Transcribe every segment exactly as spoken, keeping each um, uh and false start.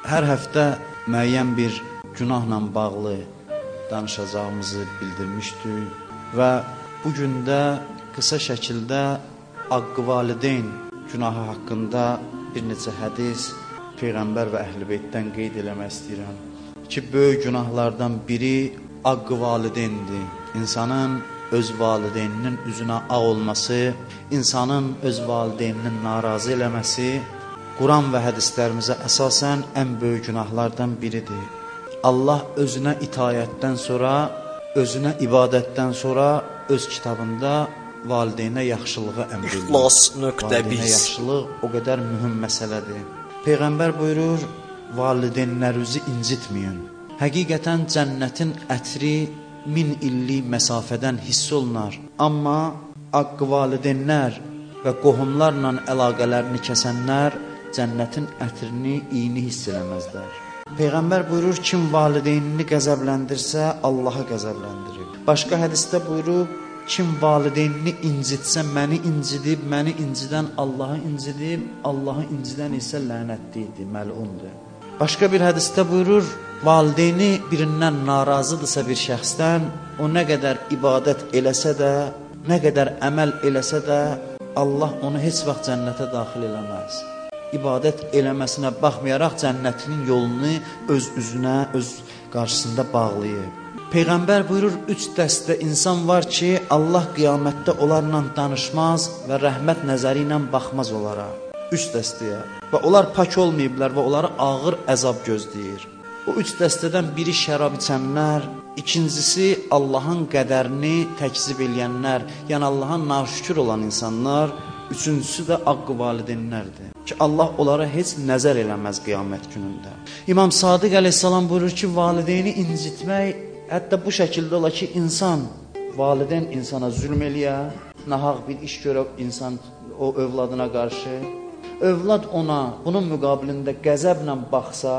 Hər həftə müəyyən bir günahla bağlı danışacağımızı bildirmişdik və bugün də qısa şəkildə Haqqı Valideyn günahı haqqında bir neçə hədis Peyğəmbər və Əhl-i Beytdən qeyd eləmək istəyirəm ki, böyük günahlardan biri Haqqı Valideyndir. İnsanın öz valideyninin üzünə ağ olması, insanın öz valideyninin narazı eləməsi Quran və hədislərimizə əsasən ən böyük günahlardan biridir. Allah özünə itayətdən sonra, özünə ibadətdən sonra öz kitabında valideynə yaxşılığı əmr edir. Valideynə yaxşılıq o qədər mühüm məsələdir. Peyğəmbər buyurur, valideynlərinizi incitməyin. Həqiqətən cənnətin ətri min illik məsafədən hiss olunar. Amma haqqı valideynlər və qohumlarla əlaqələrini kəsənlər cənnətin ətrini iyini hiss eləməzlər. Peyğəmbər buyurur, kim valideynini qəzəbləndirsə, Allahı qəzəbləndirir. Başqa hədisdə buyurub, kim valideynini incitsə, məni incidib, məni incidən Allahı incidib, Allahı incidən isə lənətlidir, məlundur. Başqa bir hədisdə buyurur, valideyni birindən narazıdırsa bir şəxsdən, o nə qədər ibadət eləsə də, nə qədər əməl eləsə də, Allah onu heç vaxt cənnətə daxil eləməz. İbadət eləməsinə baxmayaraq cənnətinin yolunu öz üzünə, öz qarşısında bağlayıb. Peyğəmbər buyurur, üç dəstə insan var ki, Allah qiyamətdə onlarla danışmaz və rəhmət nəzəri ilə baxmaz onlara. Üç dəstəyə. Və onlar pak olmayıblar və onları ağır əzab gözləyir. O üç dəstədən biri şərab içənlər, ikincisi Allahın qədərini təkzib eləyənlər, yəni Allaha naşükür olan insanlar, üçüncüsü də haqqı valideynlərdir ki, Allah onlara heç nəzər eləməz qiyamət günündə. İmam Sadiq əleyhissalam buyurur ki, valideyni incitmək, hətta bu şəkildə ola ki, insan, valideyn insana zülm eləyə, nahaq bir iş görə insan o övladına qarşı, övlad ona bunun müqabilində qəzəblə baxsa,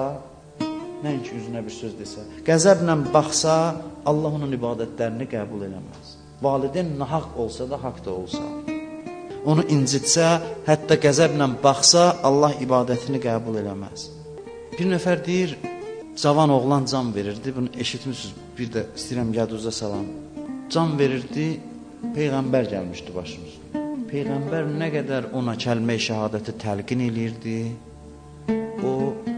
nəinki üzünə bir söz desə, qəzəblə baxsa, Allah onun ibadətlərini qəbul eləməz. Valideyn nahaq olsa da, haqq da olsa. Onu incitsə, hətta qəzəblə baxsa, Allah ibadətini qəbul eləməz. Bir nəfər deyir, cavan oğlan can verirdi, bunu eşitmişsiniz, bir də istəyirəm yadınıza salam. Can verirdi, Peyğəmbər gəlmişdi başımızda. Peyğəmbər nə qədər ona kəlmə-i şəhadəti təlqin eləyirdi, o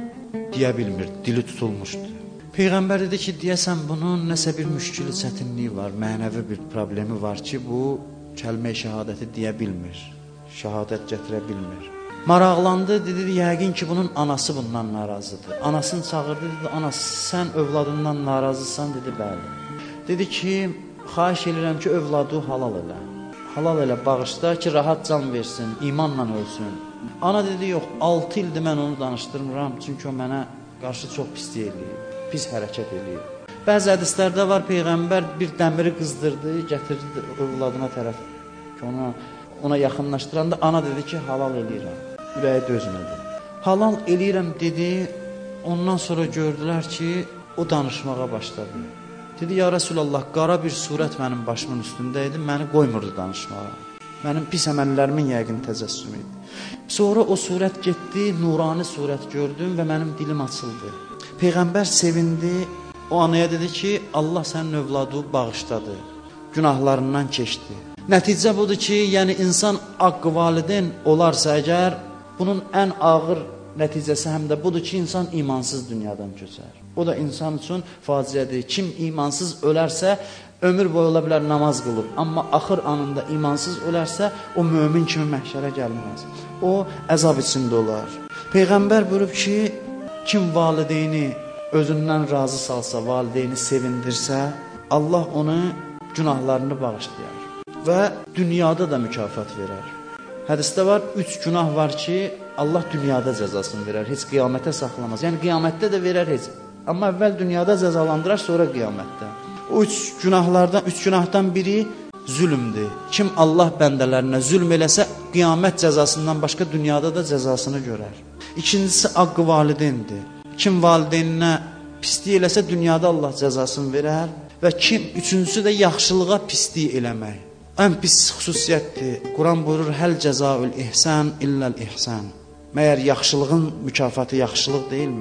deyə bilmirdi, dili tutulmuşdu. Peyğəmbər dedi ki, deyəsən bunun nəsə bir müşkülü çətinliyi var, mənəvi bir problemi var ki, bu kəlmə-i şəhadəti deyə bilmir, şəhadət gətirə bilmir. Maraqlandı, dedi, yəqin ki, bunun anası bundan narazıdır. Anasını çağırdı, dedi, anası, sən övladından narazısan, dedi, bəli. Dedi ki, xahiş edirəm ki, övladı halal elə. Halal elə bağışda ki, rahat can versin, imanla ölsün. Ana dedi, yox, altı ildir mən onu danışdırmıram, çünki o mənə qarşı çox pislik eləyib, pis hərəkət eləyib. Bəzi hədislərdə var, Peyğəmbər bir dəmiri qızdırdı, gətirdi övladına tərəf ki, ona, ona yaxınlaşdıranda ana dedi ki, halal eləyirəm, ürəyi dözmədi. Halal eləyirəm dedi, ondan sonra gördülər ki, o danışmağa başladı. Dedi, ya Rasulallah, qara bir surət mənim başımın üstündə idi, məni qoymurdu danışmağa. Mənim pis əməllərimin yəqin təcəssümü idi. Sonra o surət getdi, nurani surət gördüm və mənim dilim açıldı. Peyğəmbər sevindi. O anaya dedi ki, Allah sənin övladı bağışladı, günahlarından keçdi. Nəticə budur ki, yəni insan haqqı valideyn olarsa əgər, bunun ən ağır nəticəsi həm də budur ki, insan imansız dünyadan köçər. O da insan üçün faciədir. Kim imansız ölərsə, ömür boyu ola bilər namaz qılıb, amma axır anında imansız ölərsə, o mömin kimi məhşərə gəlməz. O, əzab içində olar. Peyğəmbər buyurub ki, kim valideyni özündən razı salsa, valideyni sevindirsə, Allah onu günahlarını bağışlayar və dünyada da mükafat verər. Hədisdə var, üç günah var ki, Allah dünyada cəzasını verər, heç qiyamətə saxlamaz. Yəni qiyamətdə də verər heç, amma əvvəl dünyada cəzalandırar, sonra qiyamətdə. O üç günahlardan, üç günahdan biri zülmdür. Kim Allah bəndələrinə zülm eləsə, qiyamət cəzasından başqa dünyada da cəzasını görər. İkincisi, haqqı valideyndir. Kim valideyninə pislik eləsə, dünyada Allah cəzasını verər və kim, üçüncüsü də yaxşılığa pislik eləmək. Ən pis xüsusiyyətdir. Quran buyurur, həl cəzaül ihsan illəl ihsan. Məyər yaxşılığın mükafatı yaxşılıq deyilmi?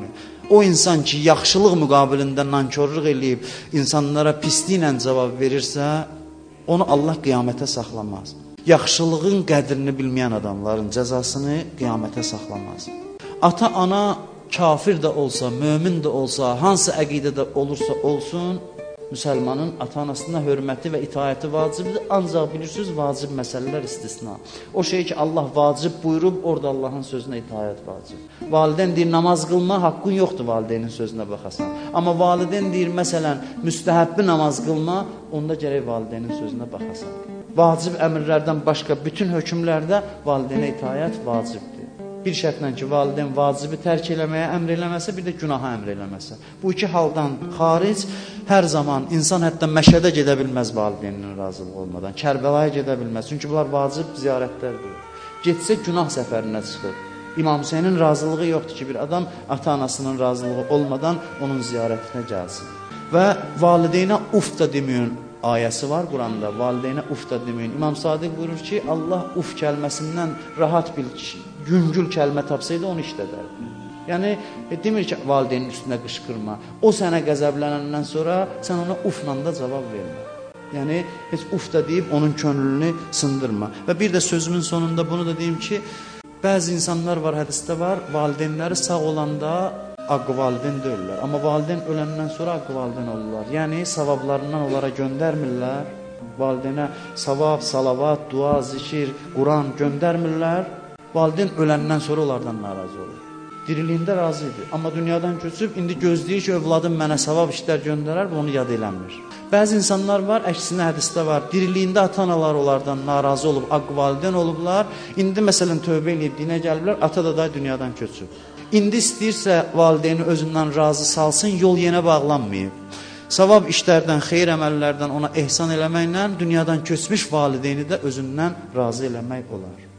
o insan ki, yaxşılıq müqabilində nankorluq eləyib, insanlara pisliklə cavab verirsə, onu Allah qiyamətə saxlamaz. Yaxşılığın qədrini bilməyən adamların cəzasını qiyamətə saxlamaz. Ata, ana kafir də olsa, mömin də olsa, hansı əqidədə olursa olsun, müsəlmanın ata-anasına hörməti və itaəti vacibdir. Ancaq bilirsiniz, vacib məsələlər istisna. O şey ki, Allah vacib buyurub, orada Allahın sözünə itaət vacib. Valideyn deyir, namaz qılma, haqqın yoxdur valideynin sözünə baxasan. Amma valideyn deyir, məsələn, müstəhəbbi namaz qılma, onda gərək valideynin sözünə baxasan. Vacib əmrlərdən başqa bütün hökmlərdə valideynə itaət vacibdir. Bir şərtlə ki, valideyn vacibi tərk eləməyə əmr eləməsə, bir də günaha əmr eləməsə. Bu iki haldan xaric hər zaman insan hətta Məşədə gedə bilməz valideynin razılığı olmadan, Kərbəlaya gedə bilməz. Çünki bunlar vacib ziyarətlərdir. Getsə günah səfərinə çıxır. İmam Hüseynin razılığı yoxdur ki, bir adam ata-anasının razılığı olmadan onun ziyarətinə gəlsin. Və valideynə uf da deməyin ayəsi var Quranda, valideynə uf da deməyin. İmam Sadiq buyurur ki, Allah uf kəlməsindən rahat bil, yüngül kəlmə tapsaydı onu işlədərdi. Yəni, e, demir ki, valideynin üstünə qışqırma. O sənə qəzəblənəndən sonra sən ona ufla da cavab vermə. Yəni, heç uf da deyib onun könlünü sındırma. Və bir də sözümün sonunda bunu da deyim ki, bəzi insanlar var, hədisdə var, valideynləri sağ olanda haqqı valideyn deyirlər. Amma valideyn öləndən sonra haqqı valideyn olurlar. Yəni, savablarından onlara göndərmirlər. Valideynə savab, salavat, dua, zikir, Quran göndərmirlər. Valideyn öləndən sonra onlardan narazı olur. Diriliyində razı idi. Amma dünyadan köçüb, indi gözləyir ki, övladım mənə savab işlər göndərər, onu yad eləmir. Bəzi insanlar var, əksinə hədisdə var, diriliyində ata-analar onlardan narazı olub, haqqı valideyn olublar. İndi məsələn tövbə eləyib, dinə gəliblər, ata da da dünyadan köçüb. İndi istəyirsə valideyni özündən razı salsın, yol yenə bağlanmayıb. Savab işlərdən, xeyr əməllərdən ona ehsan eləməklə dünyadan köçmüş valideyni də özündən razı eləmək olar.